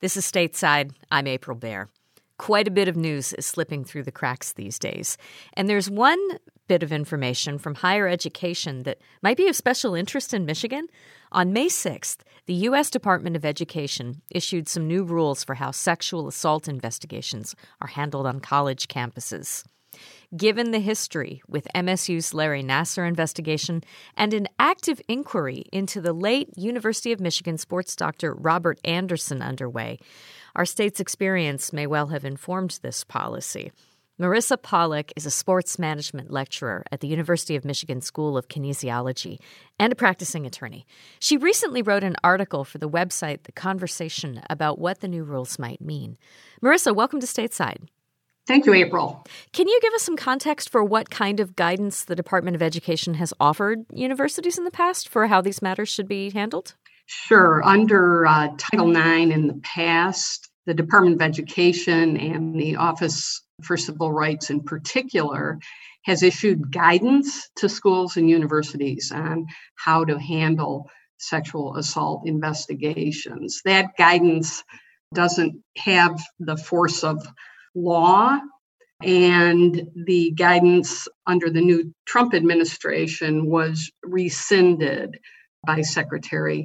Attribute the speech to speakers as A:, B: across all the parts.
A: This is Stateside. I'm April Baer. Quite a bit of news is slipping through the cracks these days. And there's one bit of information from higher education that might be of special interest in Michigan. On May 6th, the U.S. Department of Education issued some new rules for how sexual assault investigations are handled on college campuses. Given the history with MSU's Larry Nassar investigation and an active inquiry into the late University of Michigan sports doctor Robert Anderson underway, our state's experience may well have informed this policy. Marissa Pollack is a sports management lecturer at the University of Michigan School of Kinesiology and a practicing attorney. She recently wrote an article for the website The Conversation about what the new rules might mean. Marissa, welcome to Stateside.
B: Thank you, April.
A: Can you give us some context for what kind of guidance the Department of Education has offered universities in the past for how these matters should be handled?
B: Sure. Under Title IX in the past, the Department of Education and the Office for Civil Rights in particular has issued guidance to schools and universities on how to handle sexual assault investigations. That guidance doesn't have the force of law, and the guidance under the new Trump administration was rescinded by Secretary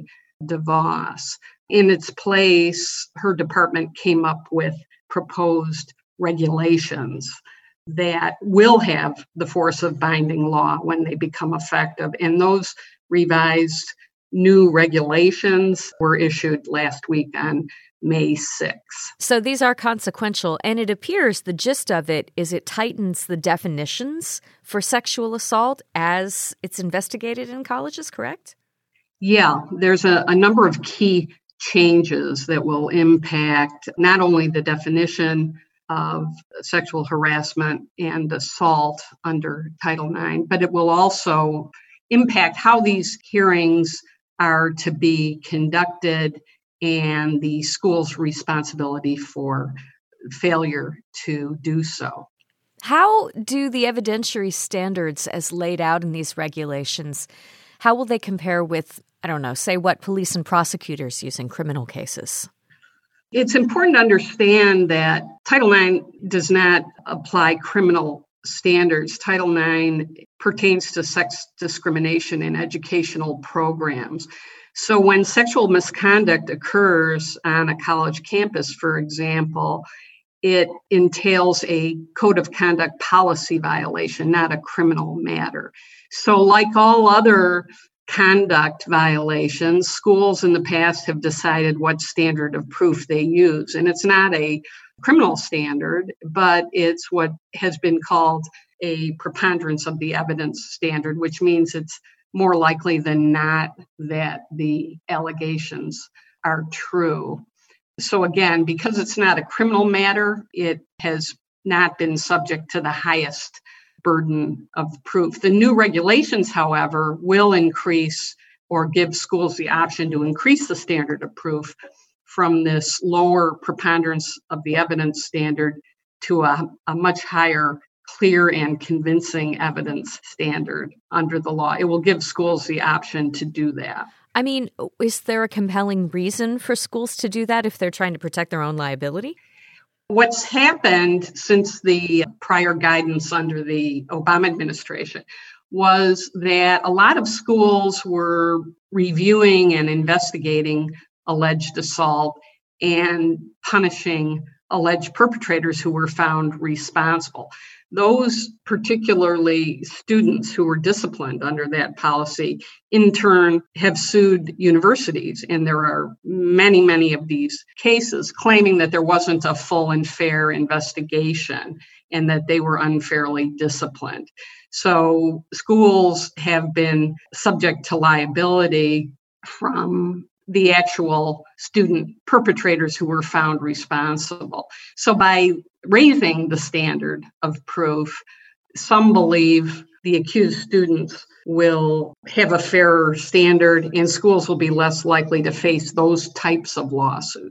B: DeVos. In its place, her department came up with proposed regulations that will have the force of binding law when they become effective. And those revised new regulations were issued last week on May 6th.
A: So these are consequential, and it appears the gist of it is it tightens the definitions for sexual assault as it's investigated in colleges, correct?
B: Yeah, there's a number of key changes that will impact not only the definition of sexual harassment and assault under Title IX, but it will also impact how these hearings are to be conducted and the school's responsibility for failure to do so.
A: How do the evidentiary standards as laid out in these regulations, how will they compare with, say what police and prosecutors use in criminal cases?
B: It's important to understand that Title IX does not apply criminal standards. Title IX pertains to sex discrimination in educational programs. So when sexual misconduct occurs on a college campus, for example, it entails a code of conduct policy violation, not a criminal matter. So like all other conduct violations, schools in the past have decided what standard of proof they use. And it's not a criminal standard, but it's what has been called a preponderance of the evidence standard, which means it's more likely than not that the allegations are true. So again, because it's not a criminal matter, it has not been subject to the highest burden of proof. The new regulations, however, will increase or give schools the option to increase the standard of proof from this lower preponderance of the evidence standard to a much higher clear and convincing evidence standard under the law. It will give schools the option to do that.
A: Is there a compelling reason for schools to do that if they're trying to protect their own liability?
B: What's happened since the prior guidance under the Obama administration was that a lot of schools were reviewing and investigating alleged assault and punishing alleged perpetrators who were found responsible. Those particularly students who were disciplined under that policy, in turn, have sued universities. And there are many, many of these cases claiming that there wasn't a full and fair investigation and that they were unfairly disciplined. So schools have been subject to liability from the actual student perpetrators who were found responsible. So by raising the standard of proof, some believe the accused students will have a fairer standard and schools will be less likely to face those types of lawsuits.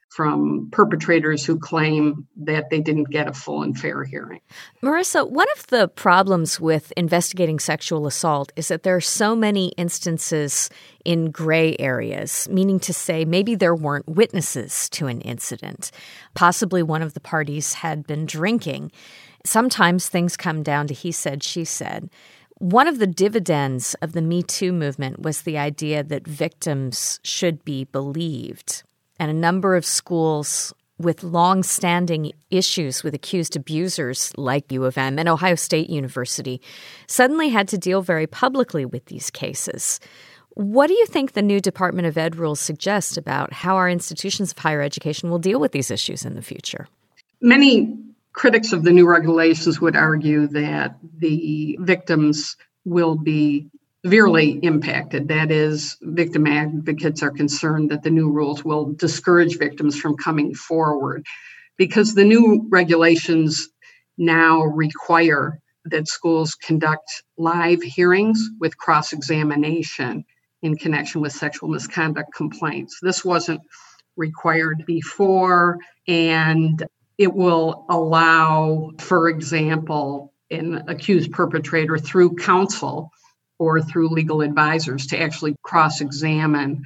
B: from perpetrators who claim that they didn't get a full and fair hearing.
A: Marissa, one of the problems with investigating sexual assault is that there are so many instances in gray areas, meaning to say maybe there weren't witnesses to an incident. Possibly one of the parties had been drinking. Sometimes things come down to he said, she said. One of the dividends of the Me Too movement was the idea that victims should be believed. And a number of schools with long-standing issues with accused abusers like U of M and Ohio State University suddenly had to deal very publicly with these cases. What do you think the new Department of Ed rules suggest about how our institutions of higher education will deal with these issues in the future?
B: Many critics of the new regulations would argue that the victims will be severely impacted. That is, victim advocates are concerned that the new rules will discourage victims from coming forward because the new regulations now require that schools conduct live hearings with cross-examination in connection with sexual misconduct complaints. This wasn't required before, and it will allow, for example, an accused perpetrator through counsel or through legal advisors to actually cross-examine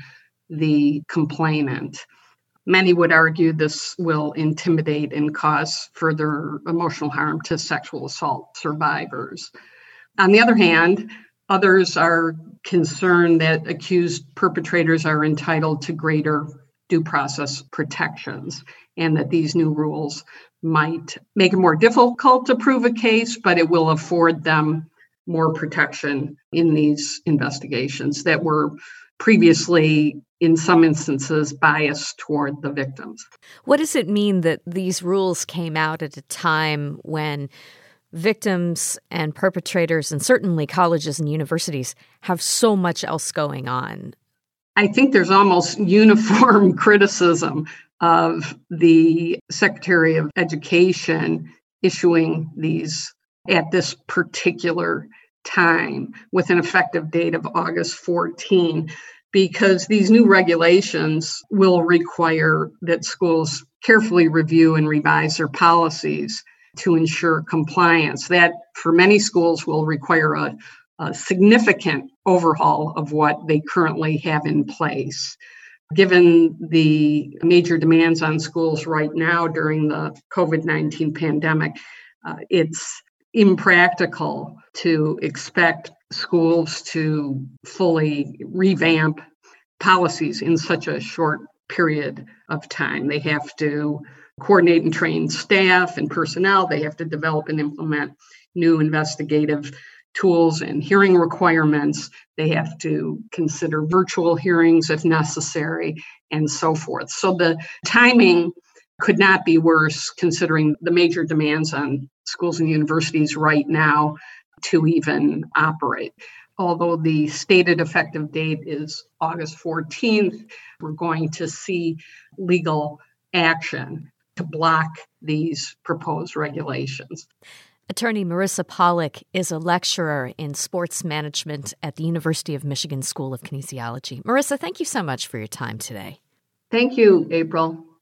B: the complainant. Many would argue this will intimidate and cause further emotional harm to sexual assault survivors. On the other hand, others are concerned that accused perpetrators are entitled to greater due process protections and that these new rules might make it more difficult to prove a case, but it will afford them more protection in these investigations that were previously, in some instances, biased toward the victims.
A: What does it mean that these rules came out at a time when victims and perpetrators, and certainly colleges and universities, have so much else going on?
B: I think there's almost uniform criticism of the Secretary of Education issuing these at this particular time with an effective date of August 14, because these new regulations will require that schools carefully review and revise their policies to ensure compliance. That, for many schools, will require a significant overhaul of what they currently have in place. Given the major demands on schools right now during the COVID-19 pandemic, it's impractical to expect schools to fully revamp policies in such a short period of time. They have to coordinate and train staff and personnel. They have to develop and implement new investigative tools and hearing requirements. They have to consider virtual hearings if necessary, and so forth. So the timing could not be worse considering the major demands on schools and universities right now to even operate. Although the stated effective date is August 14th, we're going to see legal action to block these proposed regulations.
A: Attorney Marissa Pollack is a lecturer in sports management at the University of Michigan School of Kinesiology. Marissa, thank you so much for your time today.
B: Thank you, April.